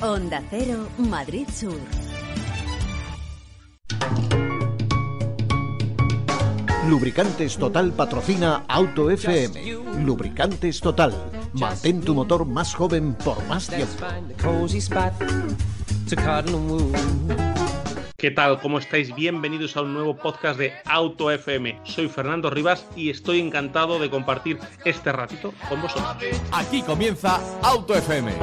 Onda Cero, Madrid Sur. Lubricantes Total patrocina Auto FM. Lubricantes Total. Mantén tu motor más joven por más tiempo. ¿Qué tal? ¿Cómo estáis? Bienvenidos a un nuevo podcast de Auto FM. Soy Fernando Rivas y estoy encantado de compartir este ratito con vosotros. Aquí comienza Auto FM.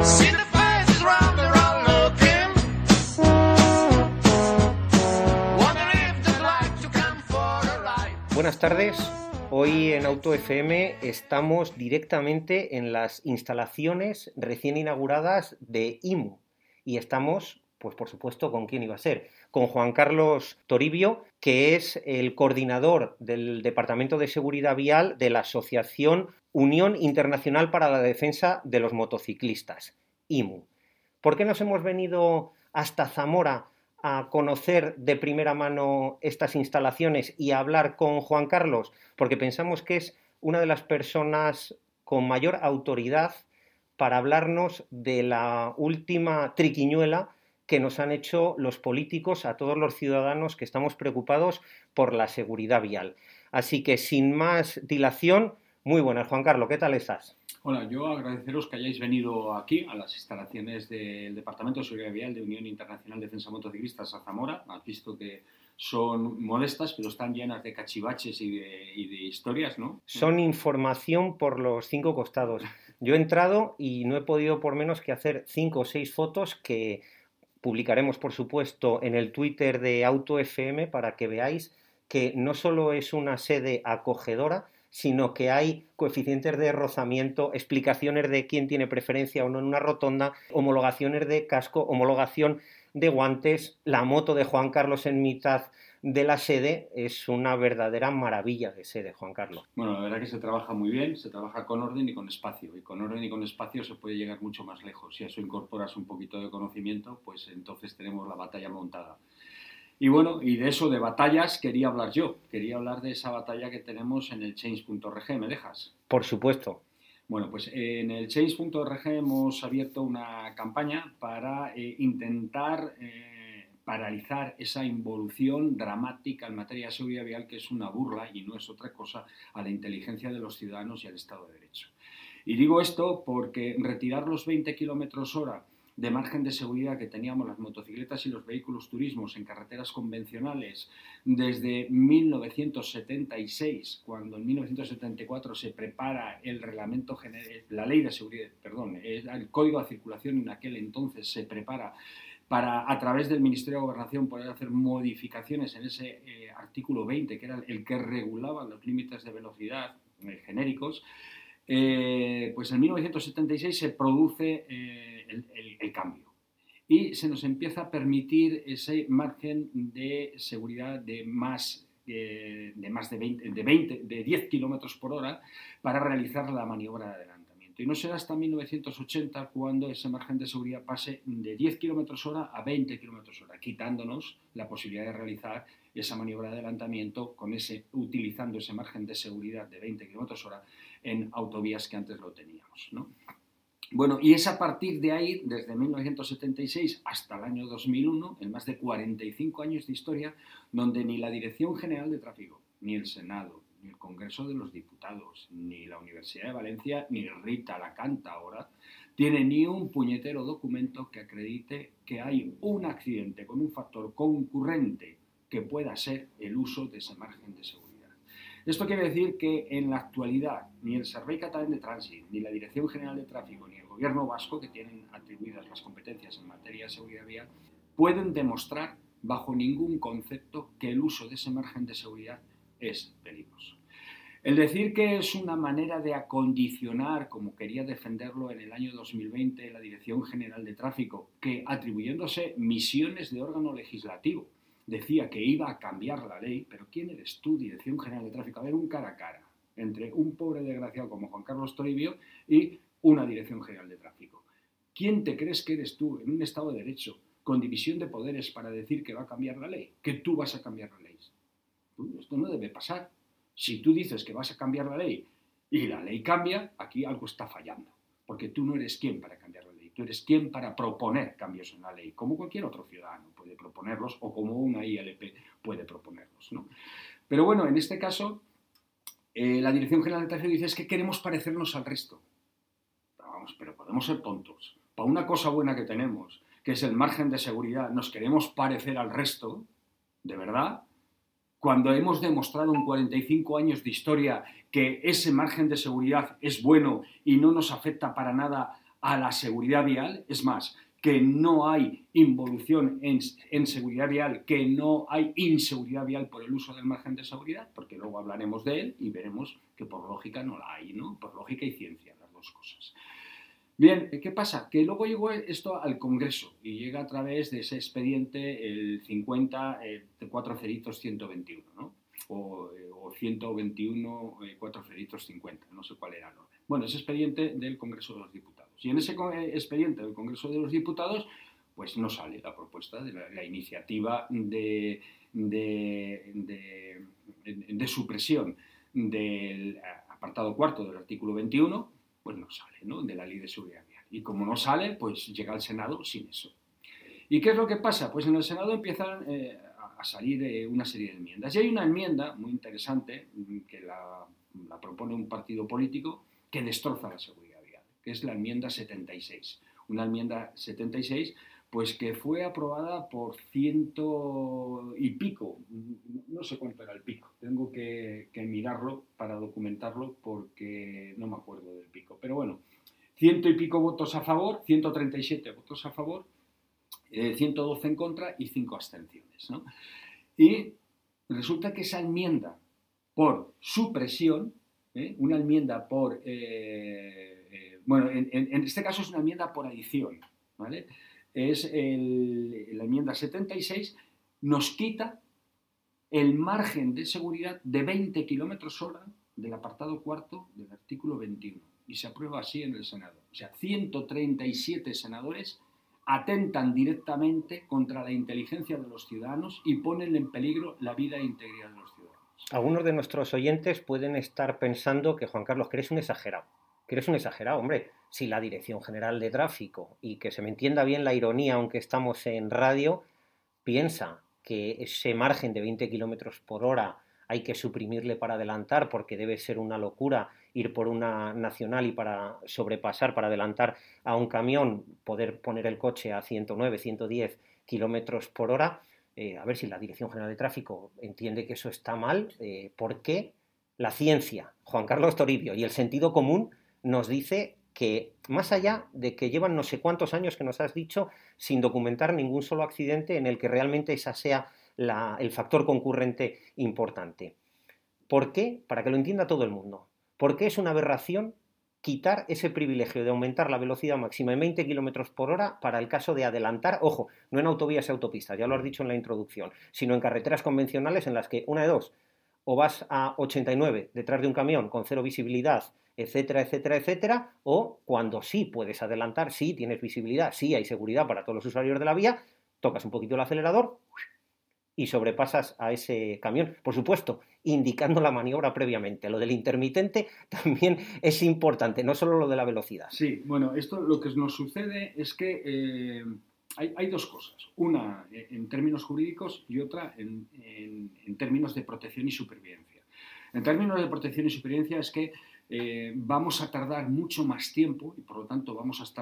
Buenas tardes, hoy en Auto FM estamos directamente en las instalaciones recién inauguradas de IMU y estamos, pues por supuesto, ¿con quién iba a ser? Con Juan Carlos Toribio, que es el coordinador del Departamento de Seguridad Vial de la Asociación Unión Internacional para la Defensa de los Motociclistas, IMU. ¿Por qué nos hemos venido hasta Zamora a conocer de primera mano estas instalaciones y a hablar con Juan Carlos? Porque pensamos que es una de las personas con mayor autoridad para hablarnos de la última triquiñuela que nos han hecho los políticos a todos los ciudadanos que estamos preocupados por la seguridad vial. Así que sin más dilación, muy buenas, Juan Carlos, ¿qué tal estás? Hola, yo agradeceros que hayáis venido aquí a las instalaciones del Departamento de Seguridad Vial de Unión Internacional de Defensa de Motociclistas a Zamora. Has visto que son modestas, pero están llenas de cachivaches y de historias, ¿no? Son información por los 5 costados. Yo he entrado y no he podido por menos que hacer 5 o 6 fotos que publicaremos, por supuesto, en el Twitter de Auto FM para que veáis que no solo es una sede acogedora, sino que hay coeficientes de rozamiento, explicaciones de quién tiene preferencia o no en una rotonda, homologaciones de casco, homologación de guantes, la moto de Juan Carlos en mitad de la sede. Es una verdadera maravilla de sede, Juan Carlos. Bueno, la verdad que se trabaja muy bien, se trabaja con orden y con espacio, y con orden y con espacio se puede llegar mucho más lejos. Si a eso incorporas un poquito de conocimiento, pues entonces tenemos la batalla montada. Y bueno, y de eso, de batallas, quería hablar yo. Quería hablar de esa batalla que tenemos en el Change.org. ¿Me dejas? Por supuesto. Bueno, pues en el Change.org hemos abierto una campaña para intentar paralizar esa involución dramática en materia de seguridad vial, que es una burla y no es otra cosa a la inteligencia de los ciudadanos y al Estado de Derecho. Y digo esto porque retirar los 20 km/h de margen de seguridad que teníamos las motocicletas y los vehículos turismos en carreteras convencionales desde 1976, cuando en 1974 se prepara el reglamento general, la ley de seguridad, el Código de Circulación en aquel entonces se prepara para, a través del Ministerio de Gobernación, poder hacer modificaciones en ese artículo 20, que era el que regulaba los límites de velocidad genéricos. Pues en 1976 se produce el cambio y se nos empieza a permitir ese margen de seguridad de 10 kilómetros por hora para realizar la maniobra de adelantamiento. Y no será hasta 1980 cuando ese margen de seguridad pase de 10 kilómetros hora a 20 kilómetros hora, quitándonos la posibilidad de realizar esa maniobra de adelantamiento utilizando ese margen de seguridad de 20 kilómetros hora en autovías que antes lo teníamos, ¿no? Bueno, y es a partir de ahí, desde 1976 hasta el año 2001, en más de 45 años de historia, donde ni la Dirección General de Tráfico, ni el Senado, ni el Congreso de los Diputados, ni la Universidad de Valencia, ni Rita la Cantaora, tiene ni un puñetero documento que acredite que hay un accidente con un factor concurrente que pueda ser el uso de ese margen de seguridad. Esto quiere decir que en la actualidad ni el Servei Català de Trànsit, ni la Dirección General de Tráfico, ni el Gobierno vasco, que tienen atribuidas las competencias en materia de seguridad vial, pueden demostrar bajo ningún concepto que el uso de ese margen de seguridad es peligroso. El decir que es una manera de acondicionar, como quería defenderlo en el año 2020 la Dirección General de Tráfico, que atribuyéndose misiones de órgano legislativo, decía que iba a cambiar la ley, pero ¿quién eres tú, Dirección General de Tráfico? A ver, un cara a cara entre un pobre desgraciado como Juan Carlos Toribio y una Dirección General de Tráfico. ¿Quién te crees que eres tú en un Estado de Derecho, con división de poderes, para decir que va a cambiar la ley? Que tú vas a cambiar la ley. Esto no debe pasar. Si tú dices que vas a cambiar la ley y la ley cambia, aquí algo está fallando, porque tú no eres quien para cambiar la ley. Tú eres quien para proponer cambios en la ley, como cualquier otro ciudadano puede proponerlos o como una ILP puede proponerlos, ¿no? Pero bueno, en este caso, la Dirección General de Tráfico dice es que queremos parecernos al resto. Vamos, pero podemos ser tontos. Para una cosa buena que tenemos, que es el margen de seguridad, nos queremos parecer al resto, ¿de verdad? Cuando hemos demostrado en 45 años de historia que ese margen de seguridad es bueno y no nos afecta para nada a la seguridad vial, es más, que no hay involución en seguridad vial, que no hay inseguridad vial por el uso del margen de seguridad, porque luego hablaremos de él y veremos que por lógica no la hay, ¿no? Por lógica y ciencia, las dos cosas. Bien, ¿qué pasa? Que luego llegó esto al Congreso y llega a través de ese expediente el 50 4-121, ¿no? O 121 4-50, no sé cuál era el orden. Bueno, ese expediente del Congreso de los Diputados. Y en ese expediente del Congreso de los Diputados, pues no sale la propuesta de la iniciativa de supresión del apartado cuarto del artículo 21, pues no sale, ¿no? De la Ley de Seguridad Vial. Y como no sale, pues llega al Senado sin eso. ¿Y qué es lo que pasa? Pues en el Senado empiezan a salir una serie de enmiendas. Y hay una enmienda muy interesante que la propone un partido político que destroza la seguridad vial, que es la enmienda 76. Una enmienda 76 pues que fue aprobada por 100 y pico, no sé cuánto era el pico, tengo que mirarlo para documentarlo porque no me acuerdo del pico, pero bueno, 100 y pico votos a favor, 137 votos a favor, 112 en contra y 5 abstenciones, ¿no? Y resulta que esa enmienda por supresión, una enmienda por, bueno, en este caso es una enmienda por adición, ¿vale? Es la enmienda 76, nos quita el margen de seguridad de 20 km/h del apartado cuarto del artículo 21 y se aprueba así en el Senado. O sea, 137 senadores atentan directamente contra la inteligencia de los ciudadanos y ponen en peligro la vida e integridad de los ciudadanos. Algunos de nuestros oyentes pueden estar pensando que, Juan Carlos, que eres un exagerado. Que eres un exagerado, hombre. Si la Dirección General de Tráfico, y que se me entienda bien la ironía, aunque estamos en radio, piensa que ese margen de 20 km/h hay que suprimirle para adelantar porque debe ser una locura ir por una nacional y para sobrepasar, para adelantar a un camión, poder poner el coche a 109, 110 km/h, a ver si la Dirección General de Tráfico entiende que eso está mal, porque la ciencia, Juan Carlos Toribio, y el sentido común nos dice que más allá de que llevan no sé cuántos años que nos has dicho sin documentar ningún solo accidente en el que realmente esa sea el factor concurrente importante. ¿Por qué? Para que lo entienda todo el mundo. ¿Por qué es una aberración quitar ese privilegio de aumentar la velocidad máxima en 20 km/h para el caso de adelantar, ojo, no en autovías y autopistas, ya lo has dicho en la introducción, sino en carreteras convencionales en las que una de dos, o vas a 89 detrás de un camión con cero visibilidad, etcétera, etcétera, etcétera, o cuando sí puedes adelantar, sí tienes visibilidad, sí hay seguridad para todos los usuarios de la vía, tocas un poquito el acelerador y sobrepasas a ese camión. Por supuesto, indicando la maniobra previamente. Lo del intermitente también es importante, no solo lo de la velocidad. Sí, bueno, esto lo que nos sucede es que hay dos cosas. Una en términos jurídicos y otra en términos de protección y supervivencia. En términos de protección y supervivencia es que vamos a tardar mucho más tiempo y por lo tanto vamos a estar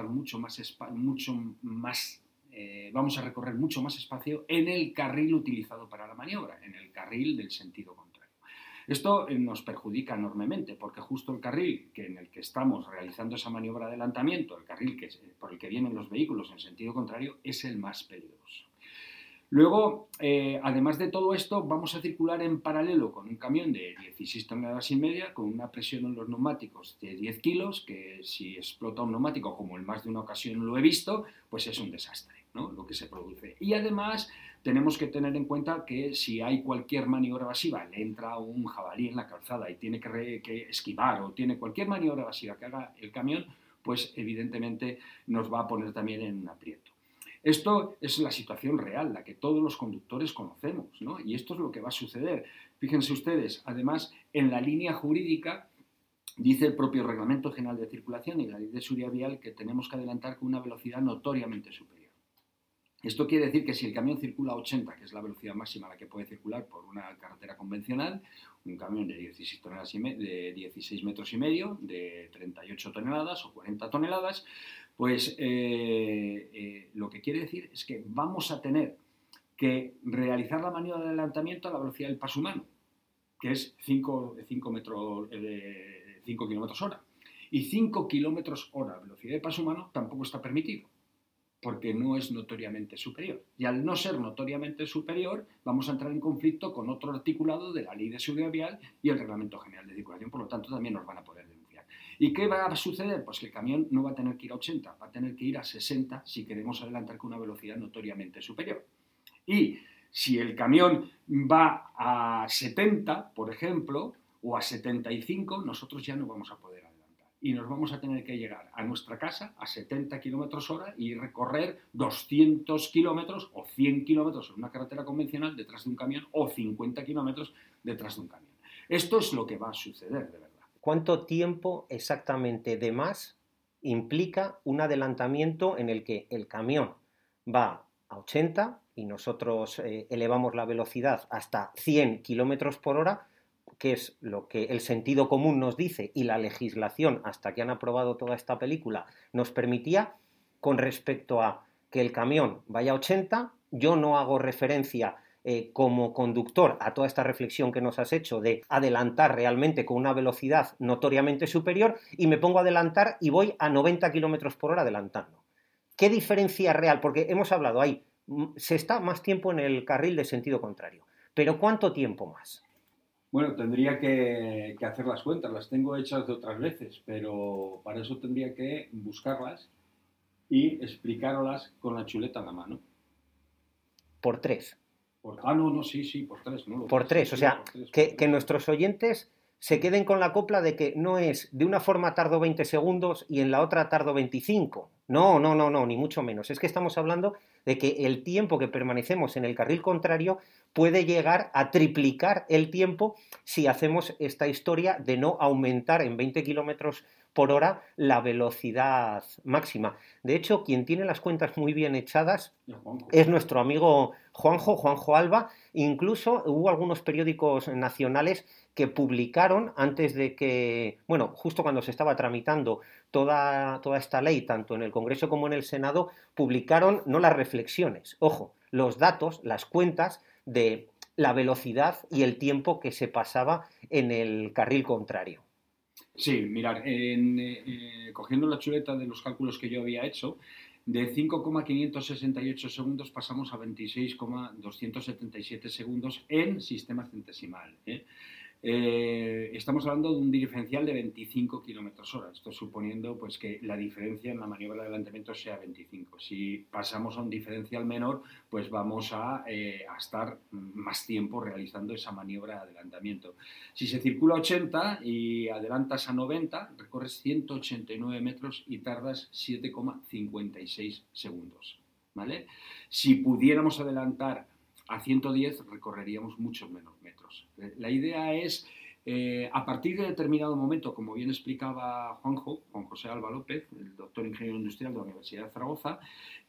vamos a recorrer mucho más espacio en el carril utilizado para la maniobra, en el carril del sentido contrario. Esto nos perjudica enormemente porque justo el carril en el que estamos realizando esa maniobra de adelantamiento, el carril por el que vienen los vehículos en sentido contrario, es el más peligroso. Luego, además de todo esto, vamos a circular en paralelo con un camión de 16 toneladas y media, con una presión en los neumáticos de 10 kilos, que si explota un neumático, como en más de una ocasión lo he visto, pues es un desastre, ¿no? Lo que se produce. Y además tenemos que tener en cuenta que si hay cualquier maniobra evasiva, le entra un jabalí en la calzada y tiene que esquivar o tiene cualquier maniobra evasiva que haga el camión, pues evidentemente nos va a poner también en un aprieto. Esto es la situación real, la que todos los conductores conocemos, ¿no? Y esto es lo que va a suceder. Fíjense ustedes, además, en la línea jurídica Dice el propio Reglamento General de Circulación y la Ley de Seguridad Vial que tenemos que adelantar con una velocidad notoriamente superior. Esto quiere decir que si el camión circula a 80, que es la velocidad máxima a la que puede circular por una carretera convencional, un camión de 16 metros y medio, de 38 toneladas o 40 toneladas, pues lo que quiere decir es que vamos a tener que realizar la maniobra de adelantamiento a la velocidad del paso humano, que es 5 kilómetros hora. Y 5 kilómetros hora velocidad de paso humano tampoco está permitido, porque no es notoriamente superior. Y al no ser notoriamente superior, vamos a entrar en conflicto con otro articulado de la Ley de Seguridad Vial y el Reglamento General de Circulación, por lo tanto también nos van a poder denunciar. ¿Y qué va a suceder? Pues que el camión no va a tener que ir a 80, va a tener que ir a 60 si queremos adelantar con una velocidad notoriamente superior. Y si el camión va a 70, por ejemplo, o a 75, nosotros ya no vamos a poder adelantar. Y nos vamos a tener que llegar a nuestra casa a 70 kilómetros hora y recorrer 200 kilómetros o 100 kilómetros en una carretera convencional detrás de un camión o 50 kilómetros detrás de un camión. Esto es lo que va a suceder, de verdad. ¿Cuánto tiempo exactamente de más implica un adelantamiento en el que el camión va a 80 y nosotros elevamos la velocidad hasta 100 kilómetros por hora, que es lo que el sentido común nos dice y la legislación, hasta que han aprobado toda esta película, nos permitía, con respecto a que el camión vaya a 80, yo no hago referencia como conductor a toda esta reflexión que nos has hecho de adelantar realmente con una velocidad notoriamente superior y me pongo a adelantar y voy a 90 kilómetros por hora adelantando. ¿Qué diferencia real? Porque hemos hablado ahí, se está más tiempo en el carril de sentido contrario, pero ¿cuánto tiempo más? Bueno, tendría que hacer las cuentas, las tengo hechas de otras veces, pero para eso tendría que buscarlas y explicároslas con la chuleta en la mano. Por 3. Sí, por 3. No, por 3, o sea, que nuestros oyentes se queden con la copla de que no es de una forma tardo 20 segundos y en la otra tardo 25. No, ni mucho menos. Es que estamos hablando de que el tiempo que permanecemos en el carril contrario puede llegar a triplicar el tiempo si hacemos esta historia de no aumentar en 20 kilómetros por hora la velocidad máxima. De hecho, quien tiene las cuentas muy bien echadas es nuestro amigo Juanjo Alba. Incluso hubo algunos periódicos nacionales que publicaron antes de que, bueno, justo cuando se estaba tramitando toda esta ley, tanto en el Congreso como en el Senado, publicaron no las reflexiones, ojo, los datos, las cuentas de la velocidad y el tiempo que se pasaba en el carril contrario. Sí, mirad, cogiendo la chuleta de los cálculos que yo había hecho, de 5,568 segundos pasamos a 26,277 segundos en sistema centesimal. Estamos hablando de un diferencial de 25 kilómetros hora. Esto suponiendo pues, que la diferencia en la maniobra de adelantamiento sea 25. Si pasamos a un diferencial menor, pues vamos a estar más tiempo realizando esa maniobra de adelantamiento. Si se circula a 80 y adelantas a 90, recorres 189 metros y tardas 7,56 segundos. ¿Vale? Si pudiéramos adelantar a 110 recorreríamos muchos menos metros. La idea es, a partir de determinado momento, como bien explicaba Juan José Alba López, el doctor ingeniero industrial de la Universidad de Zaragoza,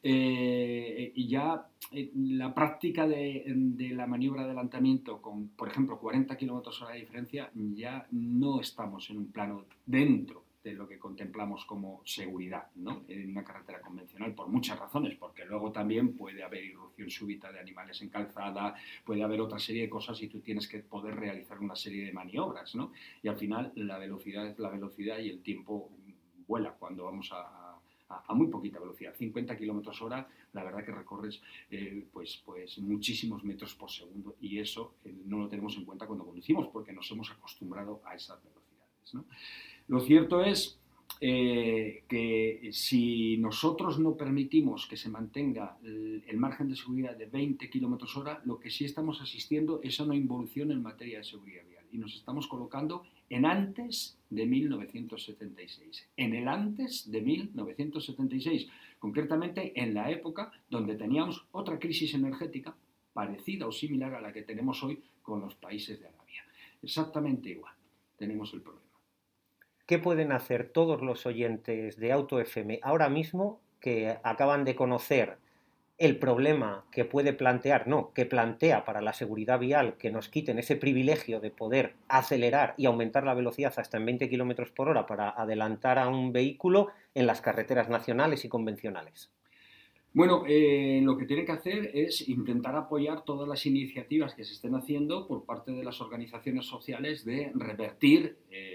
ya la práctica de la maniobra de adelantamiento con, por ejemplo, 40 kilómetros hora de diferencia, ya no estamos en un plano dentro de lo que contemplamos como seguridad, ¿no? En una carretera convencional, por muchas razones, porque luego también puede haber irrupción súbita de animales en calzada, puede haber otra serie de cosas y tú tienes que poder realizar una serie de maniobras, ¿no? Y al final la velocidad es la velocidad y el tiempo vuela cuando vamos a muy poquita velocidad, 50 kilómetros hora, la verdad que recorres pues muchísimos metros por segundo y eso no lo tenemos en cuenta cuando conducimos porque nos hemos acostumbrado a esas velocidades, ¿no? Lo cierto es que si nosotros no permitimos que se mantenga el margen de seguridad de 20 kilómetros hora, lo que sí estamos asistiendo es a una involución en materia de seguridad vial y nos estamos colocando en antes de 1976, en el antes de 1976, concretamente en la época donde teníamos otra crisis energética parecida o similar a la que tenemos hoy con los países de Arabia. Exactamente igual, tenemos el problema. ¿qué pueden hacer todos los oyentes de Auto FM ahora mismo que acaban de conocer el problema que plantea para la seguridad vial, que nos quiten ese privilegio de poder acelerar y aumentar la velocidad hasta en 20 km por hora para adelantar a un vehículo en las carreteras nacionales y convencionales? Bueno, lo que tiene que hacer es intentar apoyar todas las iniciativas que se estén haciendo por parte de las organizaciones sociales de revertir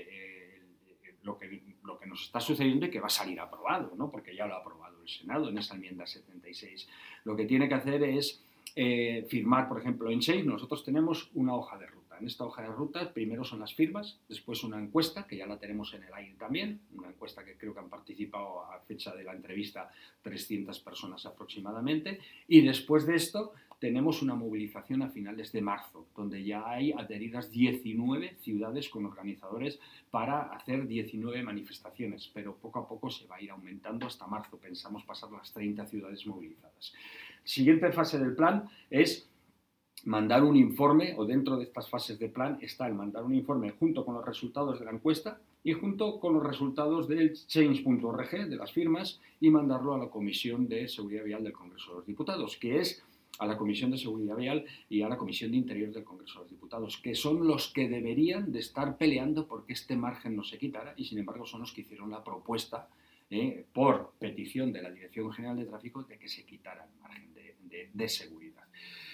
lo que nos está sucediendo y que va a salir aprobado, ¿no? Porque ya lo ha aprobado el Senado en esa enmienda 76. Lo que tiene que hacer es firmar, por ejemplo, en SEIS nosotros tenemos una hoja de ruta. En esta hoja de ruta primero son las firmas, después una encuesta, que ya la tenemos en el aire también, una encuesta que creo que han participado a fecha de la entrevista 300 personas aproximadamente, y después de esto tenemos una movilización a finales de marzo, donde ya hay adheridas 19 ciudades con organizadores para hacer 19 manifestaciones, pero poco a poco se va a ir aumentando hasta marzo, pensamos pasar las 30 ciudades movilizadas. Siguiente fase del plan es mandar un informe, o dentro de estas fases de plan está el mandar un informe junto con los resultados de la encuesta y junto con los resultados del change.org, de las firmas, y mandarlo a la Comisión de Seguridad Vial del Congreso de los Diputados, que es a la Comisión de Seguridad Vial y a la Comisión de Interior del Congreso de los Diputados, que son los que deberían de estar peleando porque este margen no se quitara, y sin embargo son los que hicieron la propuesta por petición de la Dirección General de Tráfico de que se quitara el margen de seguridad.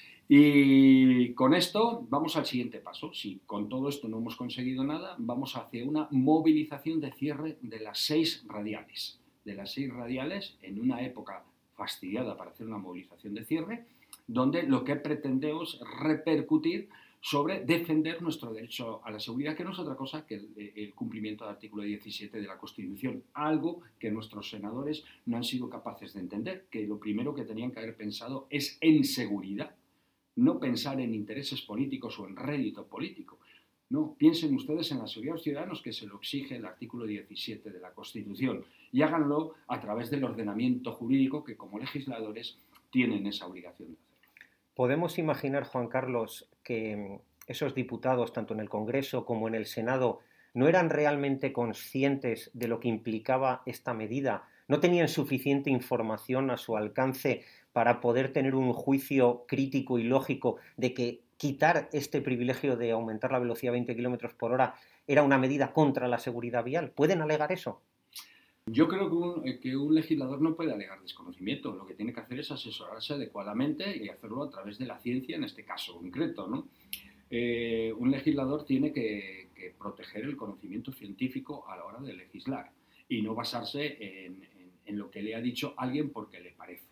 Y con esto vamos al siguiente paso. Si con todo esto no hemos conseguido nada, vamos hacia una movilización de cierre de las 6 radiales. De las 6 radiales en una época fastidiada para hacer una movilización de cierre, donde lo que pretendemos es repercutir sobre defender nuestro derecho a la seguridad, que no es otra cosa que el cumplimiento del artículo 17 de la Constitución, algo que nuestros senadores no han sido capaces de entender, que lo primero que tenían que haber pensado es en seguridad, no pensar en intereses políticos o en rédito político. No, piensen ustedes en la seguridad de los ciudadanos, que se lo exige el artículo 17 de la Constitución, y háganlo a través del ordenamiento jurídico que como legisladores tienen esa obligación de hacerlo. ¿Podemos imaginar, Juan Carlos, que esos diputados, tanto en el Congreso como en el Senado, no eran realmente conscientes de lo que implicaba esta medida? ¿No tenían suficiente información a su alcance para poder tener un juicio crítico y lógico de que quitar este privilegio de aumentar la velocidad a 20 km por hora era una medida contra la seguridad vial? ¿Pueden alegar eso? Yo creo que un legislador no puede alegar desconocimiento. Lo que tiene que hacer es asesorarse adecuadamente y hacerlo a través de la ciencia, en este caso concreto, ¿no? Un legislador tiene que proteger el conocimiento científico a la hora de legislar y no basarse en lo que le ha dicho alguien porque le parece.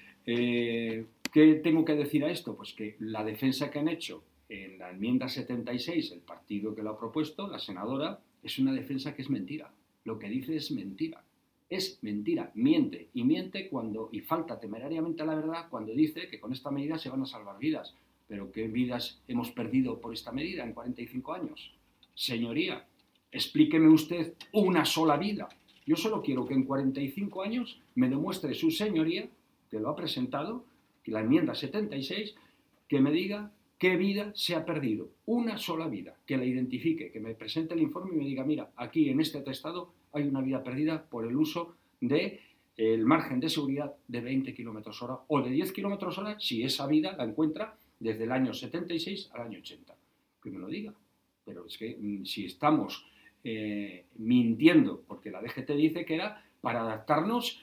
¿Qué tengo que decir a esto? Pues que la defensa que han hecho en la enmienda 76, el partido que lo ha propuesto, la senadora, es una defensa que es mentira. Lo que dice es mentira. Es mentira. Miente. Y miente y falta temerariamente a la verdad cuando dice que con esta medida se van a salvar vidas. ¿Pero qué vidas hemos perdido por esta medida en 45 años? Señoría, explíqueme usted una sola vida. Yo solo quiero que en 45 años me demuestre su señoría, que lo ha presentado, que la enmienda 76, que me diga qué vida se ha perdido. Una sola vida. Que la identifique, que me presente el informe y me diga, mira, aquí en este atestado hay una vida perdida por el uso del margen de seguridad de 20 km hora o de 10 km hora si esa vida la encuentra desde el año 76 al año 80. Que me lo diga. Pero es que si estamos mintiendo, porque la DGT dice que era para adaptarnos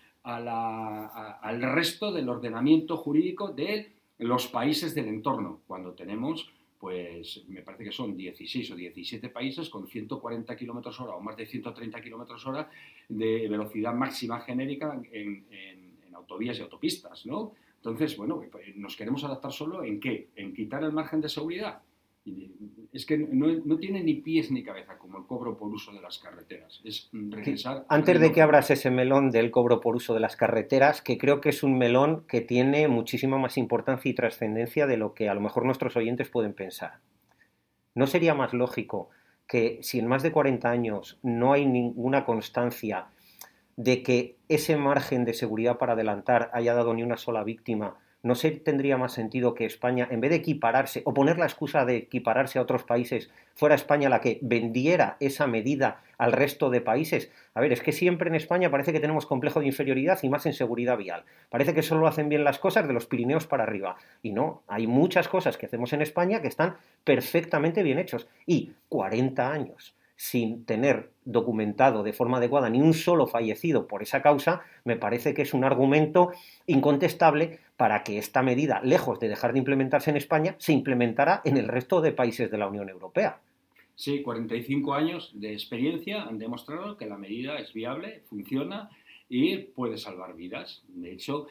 al resto del ordenamiento jurídico de los países del entorno, cuando tenemos, pues me parece que son 16 o 17 países con 140 km hora o más de 130 km hora de velocidad máxima genérica en autovías y autopistas, ¿no? Entonces, bueno, ¿nos queremos adaptar solo en qué? ¿En quitar el margen de seguridad? Es que no tiene ni pies ni cabeza, como el cobro por uso de las carreteras. Es regresar... Antes de que abras ese melón del cobro por uso de las carreteras, que creo que es un melón que tiene muchísima más importancia y trascendencia de lo que a lo mejor nuestros oyentes pueden pensar. ¿No sería más lógico que si en más de 40 años no hay ninguna constancia de que ese margen de seguridad para adelantar haya dado ni una sola víctima, ¿no se tendría más sentido que España, en vez de equipararse o poner la excusa de equipararse a otros países, fuera España la que vendiera esa medida al resto de países? A ver, es que siempre en España parece que tenemos complejo de inferioridad y más en seguridad vial. Parece que solo hacen bien las cosas de los Pirineos para arriba. Y no, hay muchas cosas que hacemos en España que están perfectamente bien hechos. Y 40 años sin tener documentado de forma adecuada ni un solo fallecido por esa causa, me parece que es un argumento incontestable para que esta medida, lejos de dejar de implementarse en España, se implementara en el resto de países de la Unión Europea. Sí, 45 años de experiencia han demostrado que la medida es viable, funciona y puede salvar vidas. De hecho,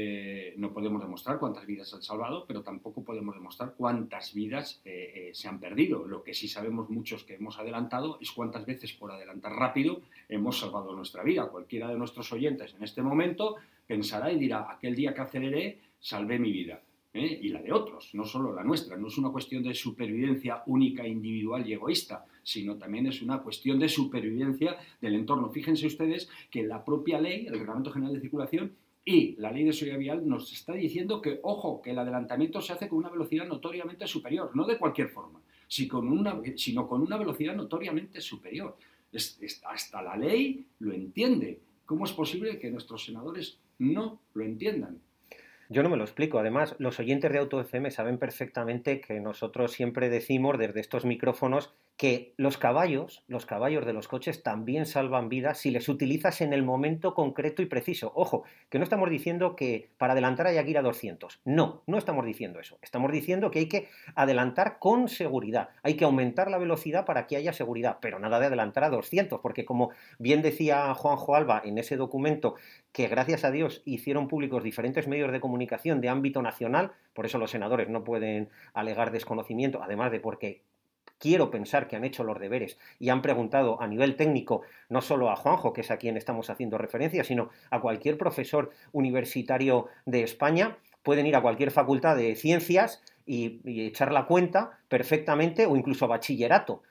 no podemos demostrar cuántas vidas han salvado, pero tampoco podemos demostrar cuántas vidas se han perdido. Lo que sí sabemos muchos que hemos adelantado es cuántas veces por adelantar rápido hemos salvado nuestra vida. Cualquiera de nuestros oyentes en este momento pensará y dirá, aquel día que aceleré, salvé mi vida. Y la de otros, no solo la nuestra. No es una cuestión de supervivencia única, individual y egoísta, sino también es una cuestión de supervivencia del entorno. Fíjense ustedes que la propia ley, el Reglamento General de Circulación y la Ley de Seguridad Vial nos está diciendo que, ojo, que el adelantamiento se hace con una velocidad notoriamente superior, no de cualquier forma, sino con una velocidad notoriamente superior. Hasta la ley lo entiende. ¿Cómo es posible que nuestros senadores no lo entiendan? Yo no me lo explico. Además, los oyentes de Auto FM saben perfectamente que nosotros siempre decimos desde estos micrófonos que los caballos de los coches también salvan vidas si les utilizas en el momento concreto y preciso. Ojo, que no estamos diciendo que para adelantar haya que ir a 200. No estamos diciendo eso. Estamos diciendo que hay que adelantar con seguridad. Hay que aumentar la velocidad para que haya seguridad, pero nada de adelantar a 200, porque como bien decía Juanjo Alba en ese documento, que gracias a Dios hicieron públicos diferentes medios de comunicación de ámbito nacional, por eso los senadores no pueden alegar desconocimiento, además de porque quiero pensar que han hecho los deberes y han preguntado a nivel técnico, no solo a Juanjo, que es a quien estamos haciendo referencia, sino a cualquier profesor universitario de España. Pueden ir a cualquier facultad de ciencias y echar la cuenta perfectamente, o incluso a bachillerato.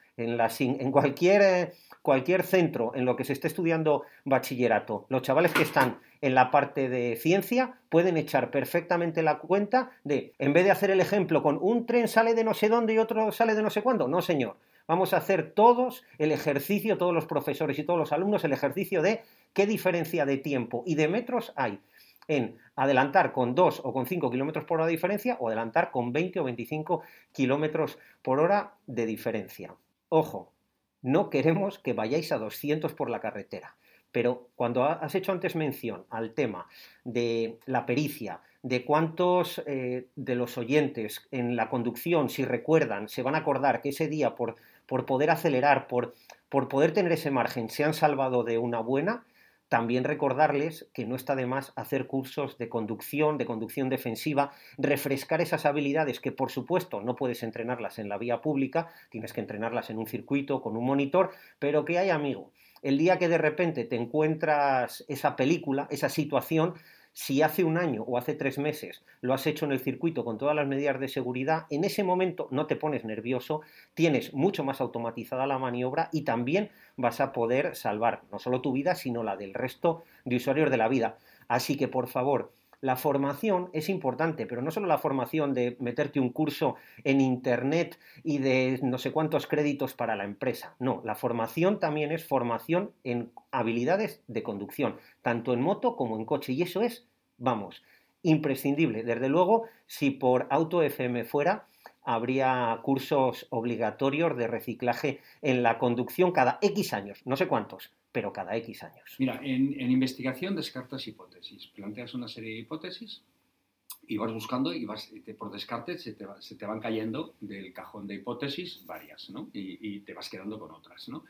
En cualquier centro en lo que se esté estudiando bachillerato, los chavales que están en la parte de ciencia pueden echar perfectamente la cuenta de, en vez de hacer el ejemplo con un tren sale de no sé dónde y otro sale de no sé cuándo, no señor, vamos a hacer todos el ejercicio, todos los profesores y todos los alumnos, el ejercicio de qué diferencia de tiempo y de metros hay en adelantar con 2 o con 5 kilómetros por hora de diferencia o adelantar con 20 o 25 kilómetros por hora de diferencia. Ojo, no queremos que vayáis a 200 por la carretera, pero cuando has hecho antes mención al tema de la pericia, de cuántos de los oyentes en la conducción, si recuerdan, se van a acordar que ese día por poder acelerar, por poder tener ese margen, se han salvado de una buena, también recordarles que no está de más hacer cursos de conducción defensiva, refrescar esas habilidades que, por supuesto, no puedes entrenarlas en la vía pública, tienes que entrenarlas en un circuito, con un monitor, pero que hay, amigo, el día que de repente te encuentras esa película, esa situación, si hace un año o hace 3 meses lo has hecho en el circuito con todas las medidas de seguridad, en ese momento no te pones nervioso, tienes mucho más automatizada la maniobra y también vas a poder salvar no solo tu vida, sino la del resto de usuarios de la vida. Así que, por favor, la formación es importante, pero no solo la formación de meterte un curso en internet y de no sé cuántos créditos para la empresa. No, la formación también es formación en habilidades de conducción, tanto en moto como en coche. Y eso es, vamos, imprescindible. Desde luego, si por Auto FM fuera, habría cursos obligatorios de reciclaje en la conducción cada X años, no sé cuántos, pero cada X años. Mira, en investigación descartas hipótesis, planteas una serie de hipótesis y vas buscando y por descarte se te van cayendo del cajón de hipótesis varias, ¿no? Y te vas quedando con otras, ¿no?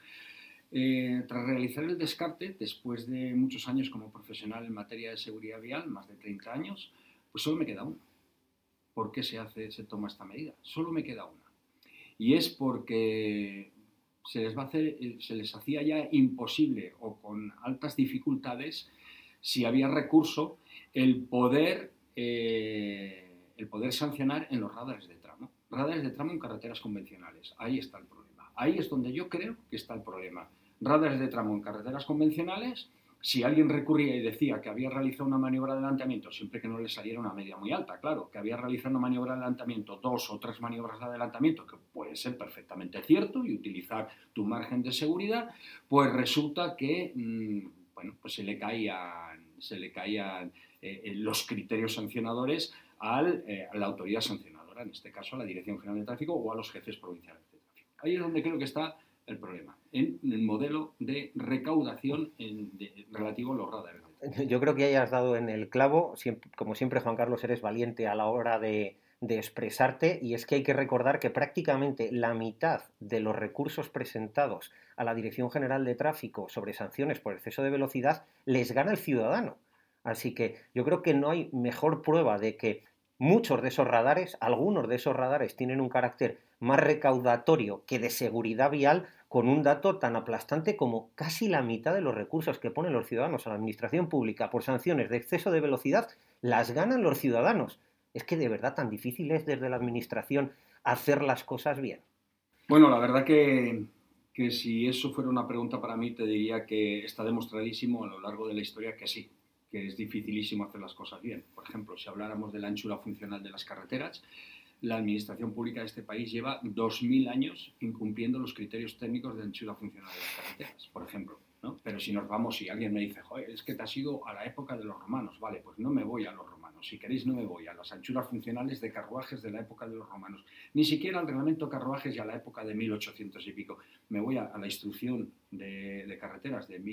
Tras realizar el descarte, después de muchos años como profesional en materia de seguridad vial, más de 30 años, pues solo me queda una. ¿Por qué se toma esta medida? Solo me queda una. Y es porque se les hacía ya imposible o con altas dificultades, si había recurso, el poder sancionar en los radares de tramo. Radares de tramo en carreteras convencionales. Ahí está el problema. Ahí es donde yo creo que está el problema. Radares de tramo en carreteras convencionales si alguien recurría y decía que había realizado una maniobra de adelantamiento, siempre que no le saliera una media muy alta, claro, que había realizado una maniobra de adelantamiento, 2 o 3 maniobras de adelantamiento, que puede ser perfectamente cierto, y utilizar tu margen de seguridad, pues resulta que pues se le caían los criterios sancionadores a la autoridad sancionadora, en este caso a la Dirección General de Tráfico o a los jefes provinciales de tráfico. Ahí es donde creo que está el problema, en el modelo de recaudación relativo a los radares. Yo creo que hayas dado en el clavo. Como siempre, Juan Carlos, eres valiente a la hora de expresarte, y es que hay que recordar que prácticamente la mitad de los recursos presentados a la Dirección General de Tráfico sobre sanciones por exceso de velocidad les gana el ciudadano. Así que yo creo que no hay mejor prueba de que muchos de esos radares, algunos de esos radares, tienen un carácter más recaudatorio que de seguridad vial, con un dato tan aplastante como casi la mitad de los recursos que ponen los ciudadanos a la administración pública por sanciones de exceso de velocidad las ganan los ciudadanos. Es que de verdad tan difícil es desde la administración hacer las cosas bien. Bueno, la verdad que si eso fuera una pregunta para mí, te diría que está demostradísimo a lo largo de la historia que sí, que es dificilísimo hacer las cosas bien. Por ejemplo, si habláramos de la anchura funcional de las carreteras, la administración pública de este país lleva 2000 años incumpliendo los criterios técnicos de anchura funcional de las carreteras, por ejemplo, ¿no? Pero si nos vamos, y alguien me dice, joder, es que te has ido a la época de los romanos, vale, pues no me voy a los romanos, si queréis no me voy a las anchuras funcionales de carruajes de la época de los romanos, ni siquiera al reglamento de carruajes y a la época de 1800 y pico, me voy a la instrucción de carreteras de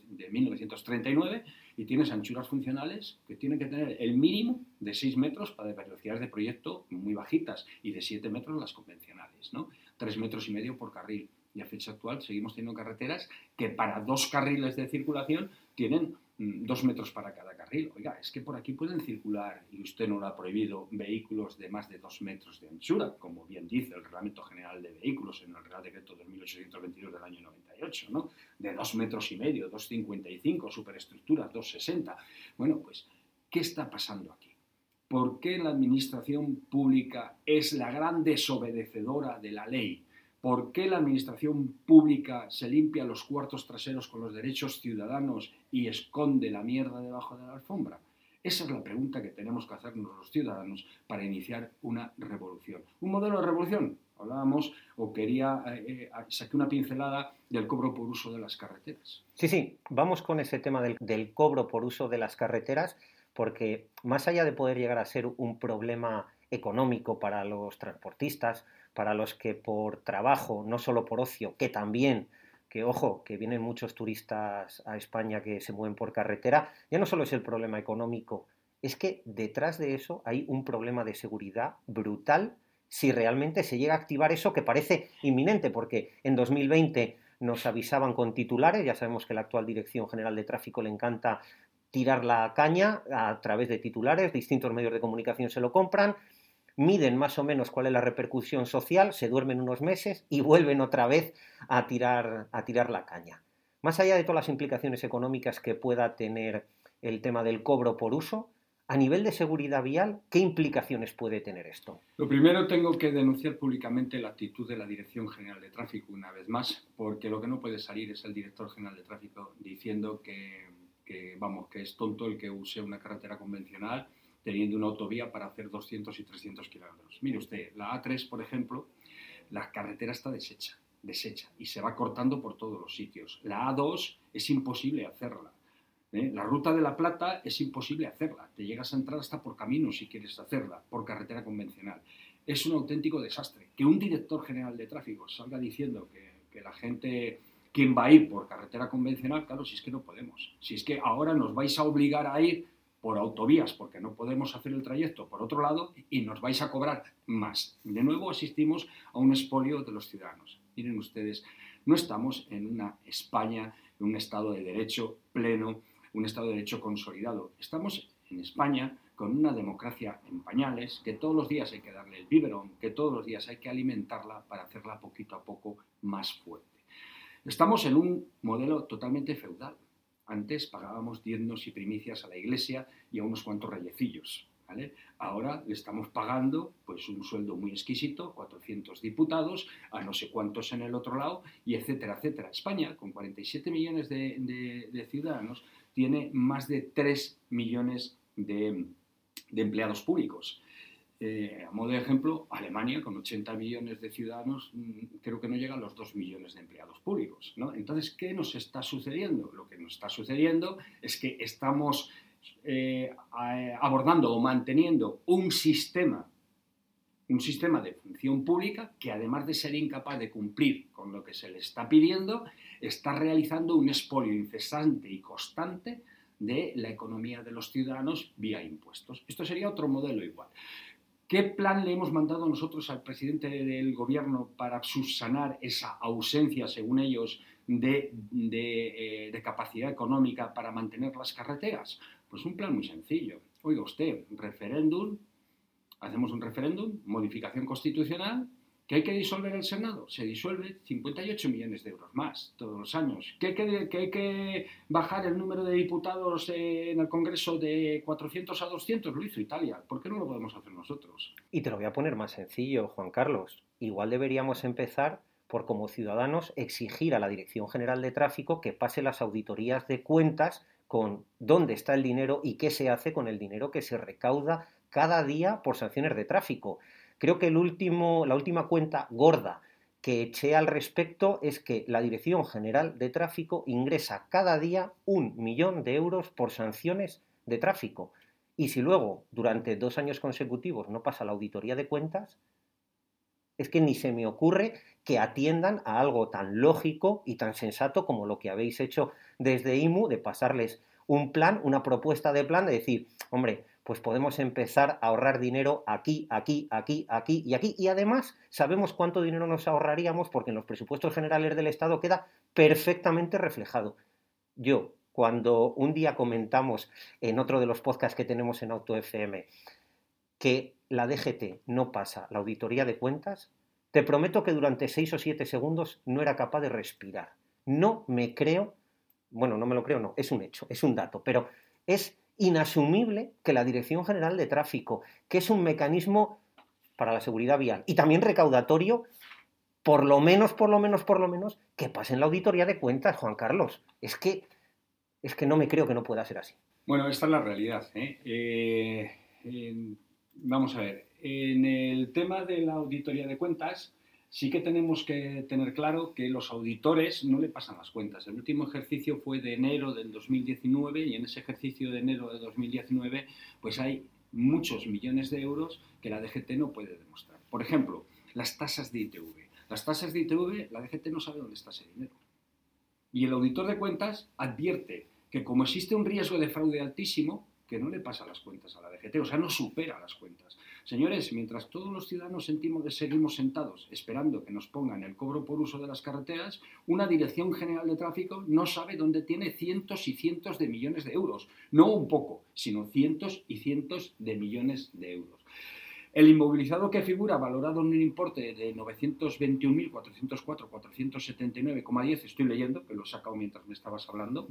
1939 y tienes anchuras funcionales que tienen que tener el mínimo de 6 metros para velocidades de proyecto muy bajitas y de 7 metros las convencionales, ¿no? 3,5 metros por carril. Y a fecha actual seguimos teniendo carreteras que para 2 carriles de circulación tienen 2 metros para cada carril. Oiga, es que por aquí pueden circular, y usted no lo ha prohibido, vehículos de más de 2 metros de anchura, como bien dice el Reglamento General de Vehículos en el Real Decreto de 1822 del año 98, ¿no? De 2,5 metros, 2,55, superestructuras, 2,60. Bueno, pues, ¿qué está pasando aquí? ¿Por qué la administración pública es la gran desobedecedora de la ley? ¿Por qué la administración pública se limpia los cuartos traseros con los derechos ciudadanos y esconde la mierda debajo de la alfombra? Esa es la pregunta que tenemos que hacernos los ciudadanos para iniciar una revolución. ¿Un modelo de revolución? Hablábamos, saqué una pincelada del cobro por uso de las carreteras. Sí, vamos con ese tema del cobro por uso de las carreteras, porque más allá de poder llegar a ser un problema económico para los transportistas, para los que por trabajo, no solo por ocio, que también, que ojo, que vienen muchos turistas a España que se mueven por carretera, ya no solo es el problema económico, es que detrás de eso hay un problema de seguridad brutal si realmente se llega a activar eso que parece inminente, porque en 2020 nos avisaban con titulares, ya sabemos que la actual Dirección General de Tráfico le encanta tirar la caña a través de titulares, distintos medios de comunicación se lo compran, miden más o menos cuál es la repercusión social, se duermen unos meses y vuelven otra vez a tirar la caña. Más allá de todas las implicaciones económicas que pueda tener el tema del cobro por uso, a nivel de seguridad vial, ¿qué implicaciones puede tener esto? Lo primero, tengo que denunciar públicamente la actitud de la Dirección General de Tráfico una vez más, porque lo que no puede salir es el director general de Tráfico diciendo que es tonto el que use una carretera convencional teniendo una autovía para hacer 200 y 300 kilómetros. Mire usted, la A3, por ejemplo, la carretera está deshecha y se va cortando por todos los sitios. La A2 es imposible hacerla. La Ruta de la Plata es imposible hacerla. Te llegas a entrar hasta por camino si quieres hacerla, por carretera convencional. Es un auténtico desastre. Que un director general de tráfico salga diciendo que la gente, ¿quién va a ir por carretera convencional? Claro, si es que no podemos. Si es que ahora nos vais a obligar a ir por autovías porque no podemos hacer el trayecto por otro lado y nos vais a cobrar más. De nuevo asistimos a un expolio de los ciudadanos. Miren ustedes, no estamos en una España, en un Estado de Derecho pleno, un Estado de Derecho consolidado. Estamos en España con una democracia en pañales, que todos los días hay que darle el biberón, que todos los días hay que alimentarla para hacerla poquito a poco más fuerte. Estamos en un modelo totalmente feudal. Antes pagábamos diezmos y primicias a la Iglesia y a unos cuantos reyecillos. ¿vale? Ahora le estamos pagando pues un sueldo muy exquisito, 400 diputados, a no sé cuántos en el otro lado, y etcétera, etcétera. España, con 47 millones de ciudadanos, tiene más de 3 millones de empleados públicos. A modo de ejemplo, Alemania, con 80 millones de ciudadanos, creo que no llega a los 2 millones de empleados públicos, ¿no? Entonces, ¿qué nos está sucediendo? Lo que nos está sucediendo es que estamos abordando o manteniendo un sistema de función pública que, además de ser incapaz de cumplir con lo que se le está pidiendo, está realizando un expolio incesante y constante de la economía de los ciudadanos vía impuestos. Esto sería otro modelo igual. ¿Qué plan le hemos mandado nosotros al presidente del gobierno para subsanar esa ausencia, según ellos, de capacidad económica para mantener las carreteras? Pues un plan muy sencillo. Oiga usted, referéndum, hacemos un referéndum, modificación constitucional, ¿que hay que disolver el Senado? Se disuelve 58 millones de euros más todos los años. ¿Que hay que bajar el número de diputados en el Congreso de 400 a 200? Lo hizo Italia. ¿Por qué no lo podemos hacer nosotros? Y te lo voy a poner más sencillo, Juan Carlos. Igual deberíamos empezar por, como ciudadanos, exigir a la Dirección General de Tráfico que pase las auditorías de cuentas con dónde está el dinero y qué se hace con el dinero que se recauda cada día por sanciones de tráfico. Creo que la última cuenta gorda que eché al respecto es que la Dirección General de Tráfico ingresa cada día 1 millón de euros por sanciones de tráfico. Y si luego, durante 2 años consecutivos, no pasa la auditoría de cuentas, es que ni se me ocurre que atiendan a algo tan lógico y tan sensato como lo que habéis hecho desde IMU, de pasarles un plan, una propuesta de plan, de decir, hombre, pues podemos empezar a ahorrar dinero aquí, aquí, aquí, aquí y aquí. Y además sabemos cuánto dinero nos ahorraríamos porque en los presupuestos generales del Estado queda perfectamente reflejado. Yo, cuando un día comentamos en otro de los podcasts que tenemos en Auto FM que la DGT no pasa la auditoría de cuentas, te prometo que durante 6 o 7 segundos no era capaz de respirar. No me creo, bueno, no me lo creo, no, es un hecho, es un dato, pero es inasumible que la Dirección General de Tráfico, que es un mecanismo para la seguridad vial y también recaudatorio, por lo menos, que pasen la auditoría de cuentas, Juan Carlos. Es que no me creo que no pueda ser así. Bueno, esta es la realidad, vamos a ver, en el tema de la auditoría de cuentas, sí que tenemos que tener claro que los auditores no le pasan las cuentas. El último ejercicio fue de enero del 2019 y en ese ejercicio de enero de 2019 pues hay muchos millones de euros que la DGT no puede demostrar. Por ejemplo, las tasas de ITV. Las tasas de ITV, la DGT no sabe dónde está ese dinero. Y el auditor de cuentas advierte que como existe un riesgo de fraude altísimo, que no le pasa las cuentas a la DGT, o sea, no supera las cuentas. Señores, mientras todos los ciudadanos seguimos sentados esperando que nos pongan el cobro por uso de las carreteras, una Dirección General de Tráfico no sabe dónde tiene cientos y cientos de millones de euros. No un poco, sino cientos y cientos de millones de euros. El inmovilizado que figura valorado en un importe de 921.404,479,10, estoy leyendo, que lo he sacado mientras me estabas hablando,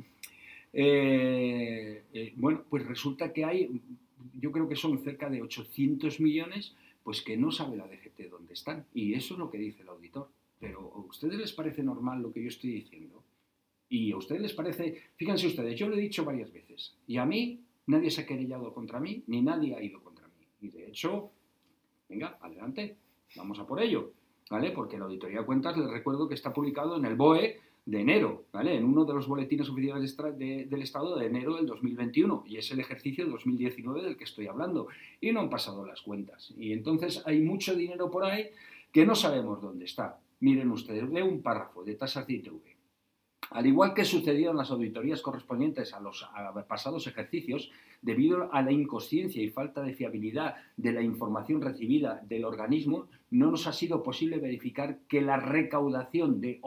bueno, pues resulta que hay, yo creo que son cerca de 800 millones, pues que no sabe la DGT dónde están. Y eso es lo que dice el auditor. Pero ¿a ustedes les parece normal lo que yo estoy diciendo? Y a ustedes les parece, fíjense ustedes, yo lo he dicho varias veces, y a mí nadie se ha querellado contra mí, ni nadie ha ido contra mí. Y de hecho, venga, adelante, vamos a por ello, ¿vale? Porque la auditoría de cuentas, les recuerdo que está publicado en el BOE de enero, ¿vale? En uno de los boletines oficiales del Estado de enero del 2021, y es el ejercicio de 2019 del que estoy hablando, y no han pasado las cuentas. Y entonces hay mucho dinero por ahí que no sabemos dónde está. Miren ustedes, leo un párrafo de tasas de ITV. Al igual que sucedió en las auditorías correspondientes a los pasados ejercicios, debido a la inconsciencia y falta de fiabilidad de la información recibida del organismo, no nos ha sido posible verificar que la recaudación de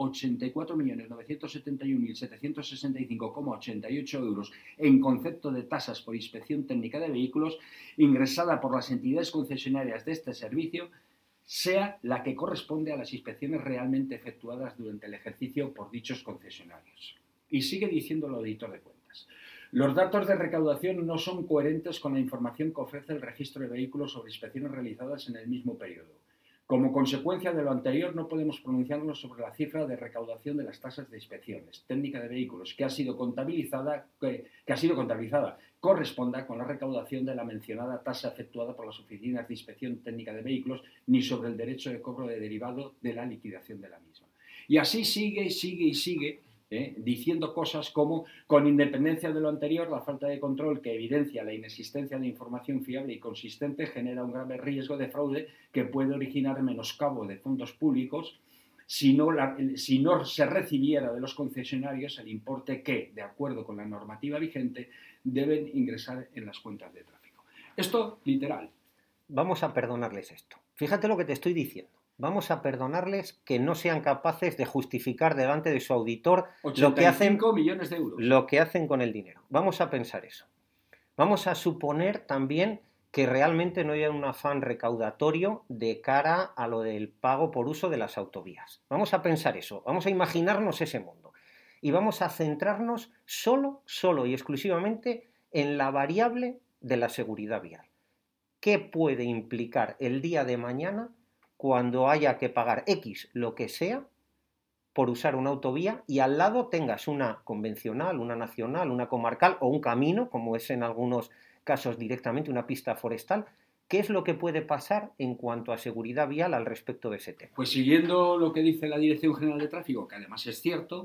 84.971.765,88 euros en concepto de tasas por inspección técnica de vehículos ingresada por las entidades concesionarias de este servicio sea la que corresponde a las inspecciones realmente efectuadas durante el ejercicio por dichos concesionarios. Y sigue diciendo el auditor de cuentas. Los datos de recaudación no son coherentes con la información que ofrece el registro de vehículos sobre inspecciones realizadas en el mismo periodo. Como consecuencia de lo anterior, no podemos pronunciarnos sobre la cifra de recaudación de las tasas de inspecciones técnica de vehículos que ha sido contabilizada corresponda con la recaudación de la mencionada tasa efectuada por las oficinas de inspección técnica de vehículos, ni sobre el derecho de cobro de derivado de la liquidación de la misma. Y así sigue, diciendo cosas como, con independencia de lo anterior, la falta de control que evidencia la inexistencia de información fiable y consistente genera un grave riesgo de fraude que puede originar menoscabo de fondos públicos si no se recibiera de los concesionarios el importe que, de acuerdo con la normativa vigente, deben ingresar en las cuentas de tráfico. Esto, literal. Vamos a perdonarles esto. Fíjate lo que te estoy diciendo. Vamos a perdonarles que no sean capaces de justificar delante de su auditor 85 millones de euros. Lo que hacen con el dinero. Vamos a pensar eso. Vamos a suponer también que realmente no haya un afán recaudatorio de cara a lo del pago por uso de las autovías. Vamos a pensar eso. Vamos a imaginarnos ese mundo. Y vamos a centrarnos solo y exclusivamente en la variable de la seguridad vial. ¿Qué puede implicar el día de mañana cuando haya que pagar X, lo que sea, por usar una autovía y al lado tengas una convencional, una nacional, una comarcal o un camino, como es en algunos casos directamente una pista forestal? ¿Qué es lo que puede pasar en cuanto a seguridad vial al respecto de ese tema? Pues siguiendo lo que dice la Dirección General de Tráfico, que además es cierto,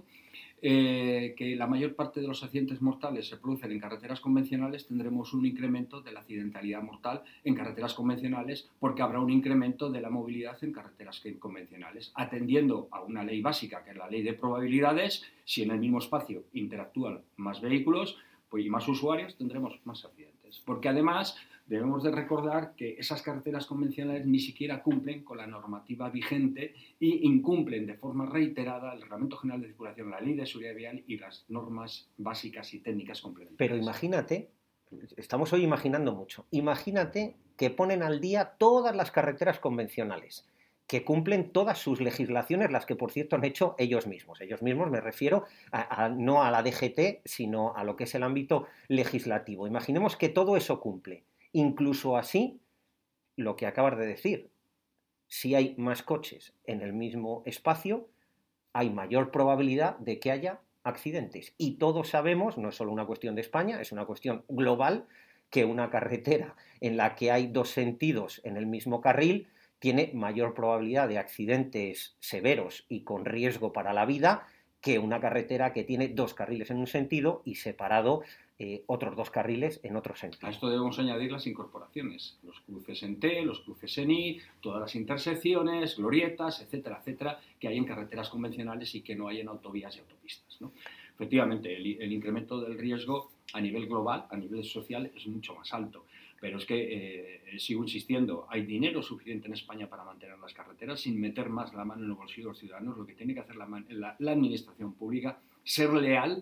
que la mayor parte de los accidentes mortales se producen en carreteras convencionales, tendremos un incremento de la accidentalidad mortal en carreteras convencionales porque habrá un incremento de la movilidad en carreteras convencionales, atendiendo a una ley básica, que es la ley de probabilidades. Si en el mismo espacio interactúan más vehículos y más usuarios, tendremos más accidentes. Porque además debemos de recordar que esas carreteras convencionales ni siquiera cumplen con la normativa vigente y incumplen de forma reiterada el Reglamento General de Circulación, la Ley de Seguridad Vial y las normas básicas y técnicas complementarias. Pero imagínate, estamos hoy imaginando mucho, imagínate que ponen al día todas las carreteras convencionales, que cumplen todas sus legislaciones, las que por cierto han hecho ellos mismos. Ellos mismos me refiero no a la DGT, sino a lo que es el ámbito legislativo. Imaginemos que todo eso cumple. Incluso así, lo que acabas de decir, si hay más coches en el mismo espacio, hay mayor probabilidad de que haya accidentes. Y todos sabemos, no es solo una cuestión de España, es una cuestión global, que una carretera en la que hay dos sentidos en el mismo carril tiene mayor probabilidad de accidentes severos y con riesgo para la vida que una carretera que tiene dos carriles en un sentido y separado otros dos carriles en otro sentido. A esto debemos añadir las incorporaciones, los cruces en T, los cruces en I, todas las intersecciones, glorietas, etcétera, etcétera, que hay en carreteras convencionales y que no hay en autovías y autopistas, ¿no? Efectivamente, el incremento del riesgo a nivel global, a nivel social, es mucho más alto. Pero es que, sigo insistiendo, hay dinero suficiente en España para mantener las carreteras sin meter más la mano en el bolsillo de los ciudadanos. Lo que tiene que hacer la administración pública, ser leal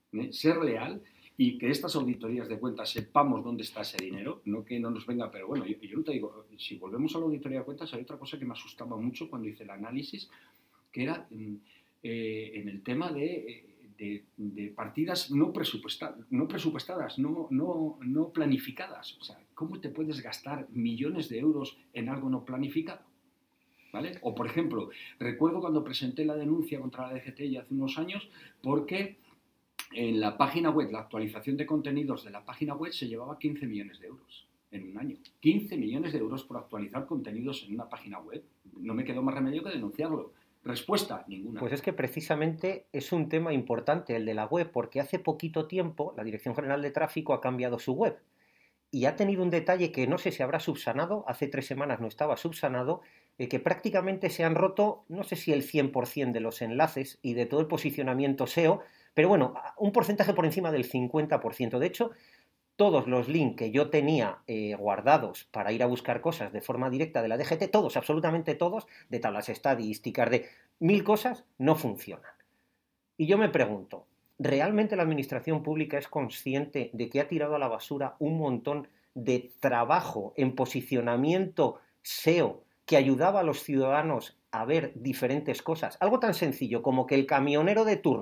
y que estas auditorías de cuentas sepamos dónde está ese dinero, no que no nos venga. Pero bueno, yo no te digo, si volvemos a la auditoría de cuentas, hay otra cosa que me asustaba mucho cuando hice el análisis, que era en el tema de partidas no presupuestadas, no planificadas. O sea, ¿cómo te puedes gastar millones de euros en algo no planificado? ¿Vale? O, por ejemplo, recuerdo cuando presenté la denuncia contra la DGT ya hace unos años, porque en la página web, la actualización de contenidos de la página web se llevaba 15 millones de euros en un año. 15 millones de euros por actualizar contenidos en una página web. No me quedó más remedio que denunciarlo. Respuesta, ninguna. Pues es que precisamente es un tema importante el de la web, porque hace poquito tiempo la Dirección General de Tráfico ha cambiado su web y ha tenido un detalle que no sé si habrá subsanado, hace 3 semanas no estaba subsanado, que prácticamente se han roto, no sé si el 100% de los enlaces y de todo el posicionamiento SEO, pero bueno, un porcentaje por encima del 50%. De hecho, todos los links que yo tenía guardados para ir a buscar cosas de forma directa de la DGT, todos, absolutamente todos, de tablas estadísticas, de 1000 cosas, no funcionan. Y yo me pregunto, ¿realmente la administración pública es consciente de que ha tirado a la basura un montón de trabajo en posicionamiento SEO que ayudaba a los ciudadanos a ver diferentes cosas? Algo tan sencillo como que el camionero de turno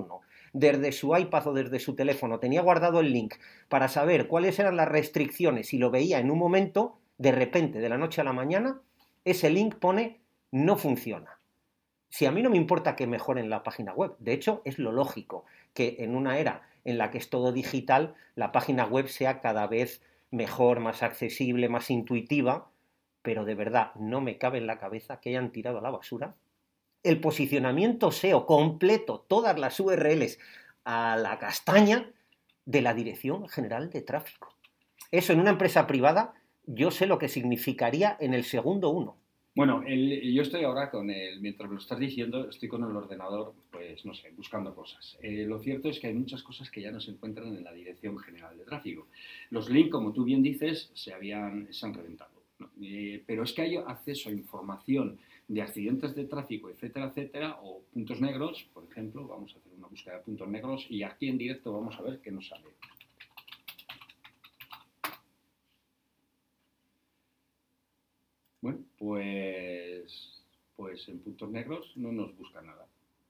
desde su iPad o desde su teléfono, tenía guardado el link para saber cuáles eran las restricciones y lo veía en un momento, de repente, de la noche a la mañana, ese link pone no funciona. Si a mí no me importa que mejoren la página web, de hecho es lo lógico que en una era en la que es todo digital, la página web sea cada vez mejor, más accesible, más intuitiva, pero de verdad no me cabe en la cabeza que hayan tirado a la basura el posicionamiento SEO completo, todas las URLs a la castaña de la Dirección General de Tráfico. Eso en una empresa privada yo sé lo que significaría en el segundo uno. Bueno, yo estoy ahora mientras me lo estás diciendo, estoy con el ordenador, pues no sé, buscando cosas. Lo cierto es que hay muchas cosas que ya no se encuentran en la Dirección General de Tráfico. Los links, como tú bien dices, se han reventado, ¿no? Pero es que hay acceso a información de accidentes de tráfico, etcétera, etcétera, o puntos negros, por ejemplo, vamos a hacer una búsqueda de puntos negros y aquí en directo vamos a ver qué nos sale. Bueno, pues en puntos negros no nos busca nada.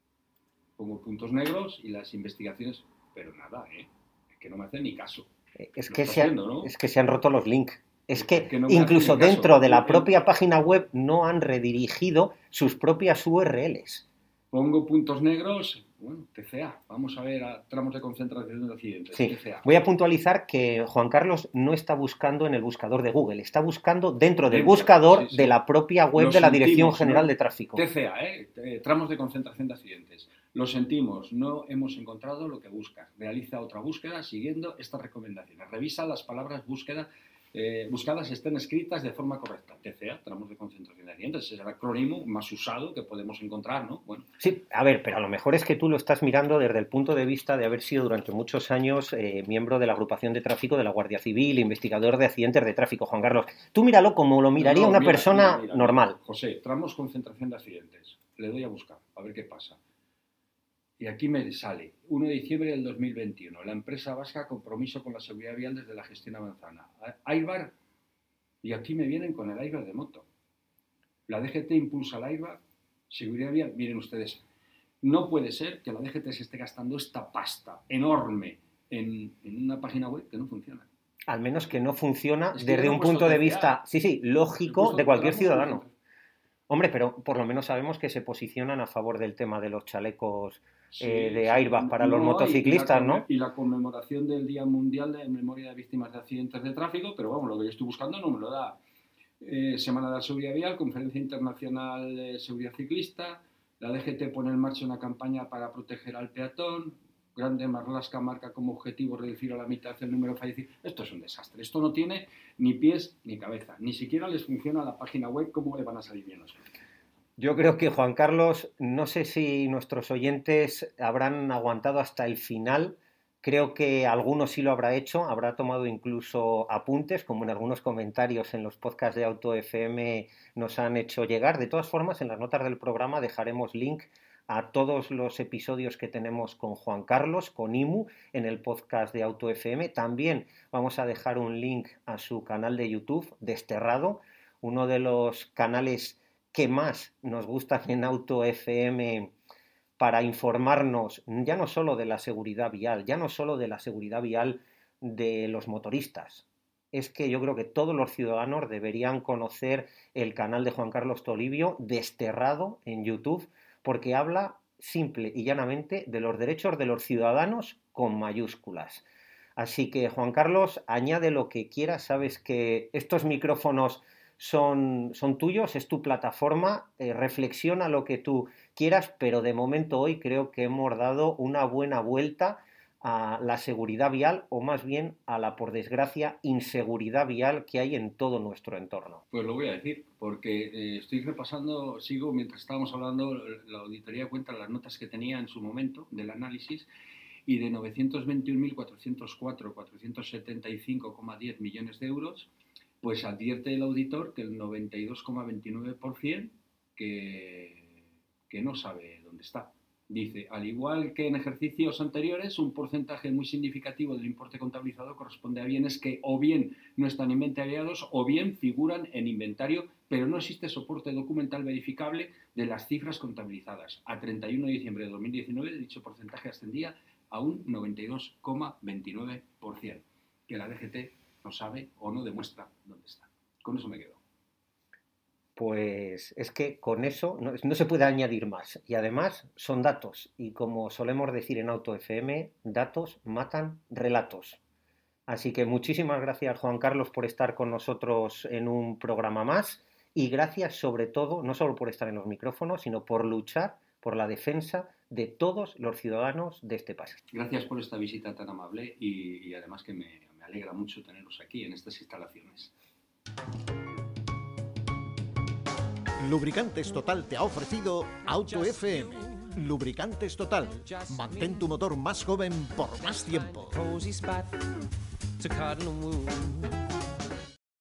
Pongo puntos negros y las investigaciones, pero nada, es que no me hacen ni caso. Es que se han roto los links. Es que no incluso dentro de la propia página web no han redirigido sus propias URLs. Pongo puntos negros, bueno, TCA, vamos a ver a tramos de concentración de accidentes. Sí. TCA. Voy a puntualizar que Juan Carlos no está buscando en el buscador de Google, está buscando dentro del buscador de la propia web de la Dirección General de Tráfico. TCA, tramos de concentración de accidentes. Lo sentimos, no hemos encontrado lo que buscas. Realiza otra búsqueda siguiendo estas recomendaciones. Revisa las palabras buscadas estén escritas de forma correcta. TCA, tramos de concentración de accidentes, es el acrónimo más usado que podemos encontrar, ¿no? Bueno. Sí, a ver, pero a lo mejor es que tú lo estás mirando desde el punto de vista de haber sido durante muchos años miembro de la agrupación de tráfico de la Guardia Civil, investigador de accidentes de tráfico, Juan Carlos. Tú míralo como lo miraría una persona normal. José, tramos concentración de accidentes. Le doy a buscar, a ver qué pasa. Y aquí me sale, 1 de diciembre del 2021, la empresa vasca compromiso con la seguridad vial desde la gestión avanzada. Airbag, y aquí me vienen con el airbag de moto. La DGT impulsa el airbag, seguridad vial. Miren ustedes, no puede ser que la DGT se esté gastando esta pasta enorme en una página web que no funciona. Al menos que no funciona desde un punto de vista, lógico de cualquier ciudadano. Hombre, pero por lo menos sabemos que se posicionan a favor del tema de los chalecos de airbag para los motociclistas, ¿no? Y la conmemoración del Día Mundial de Memoria de Víctimas de Accidentes de Tráfico, pero vamos, lo que yo estoy buscando no me lo da. Semana de la Seguridad Vial, Conferencia Internacional de Seguridad Ciclista, la DGT pone en marcha una campaña para proteger al peatón, Grande Marlaska marca como objetivo reducir a la mitad el número de fallecidos. Esto es un desastre, esto no tiene ni pies ni cabeza, ni siquiera les funciona la página web. ¿Cómo le van a salir bien las cosas? Yo creo que, Juan Carlos, no sé si nuestros oyentes habrán aguantado hasta el final. Creo que algunos sí lo habrá hecho, habrá tomado incluso apuntes, como en algunos comentarios en los podcasts de Auto FM nos han hecho llegar. De todas formas, en las notas del programa dejaremos link a todos los episodios que tenemos con Juan Carlos, con IMU, en el podcast de Auto FM. También vamos a dejar un link a su canal de YouTube, Desterrado, uno de los canales que más nos gustan en Auto FM para informarnos ya no solo de la seguridad vial, ya no solo de la seguridad vial de los motoristas. Es que yo creo que todos los ciudadanos deberían conocer el canal de Juan Carlos Tolibio, Desterrado, en YouTube, porque habla simple y llanamente de los derechos de los ciudadanos con mayúsculas. Así que, Juan Carlos, añade lo que quieras. Sabes que estos micrófonos son tuyos, es tu plataforma, reflexiona lo que tú quieras, pero de momento hoy creo que hemos dado una buena vuelta a la seguridad vial, o más bien a la, por desgracia, inseguridad vial que hay en todo nuestro entorno. Pues lo voy a decir, porque estoy repasando, mientras estábamos hablando, la auditoría cuenta las notas que tenía en su momento del análisis, y de 921.404,475,10 millones de euros, pues advierte el auditor que el 92,29% que no sabe dónde está. Dice, al igual que en ejercicios anteriores, un porcentaje muy significativo del importe contabilizado corresponde a bienes que o bien no están inventariados o bien figuran en inventario, pero no existe soporte documental verificable de las cifras contabilizadas. A 31 de diciembre de 2019, dicho porcentaje ascendía a un 92,29%, que la DGT no sabe o no demuestra dónde está. Con eso me quedo. Pues es que con eso no se puede añadir más. Y además son datos. Y como solemos decir en Auto FM, datos matan relatos. Así que muchísimas gracias, Juan Carlos, por estar con nosotros en un programa más. Y gracias sobre todo, no solo por estar en los micrófonos, sino por luchar por la defensa de todos los ciudadanos de este país. Gracias por esta visita tan amable y además que me alegra mucho teneros aquí en estas instalaciones. Lubricantes Total te ha ofrecido Auto FM. Lubricantes Total. Mantén tu motor más joven por más tiempo.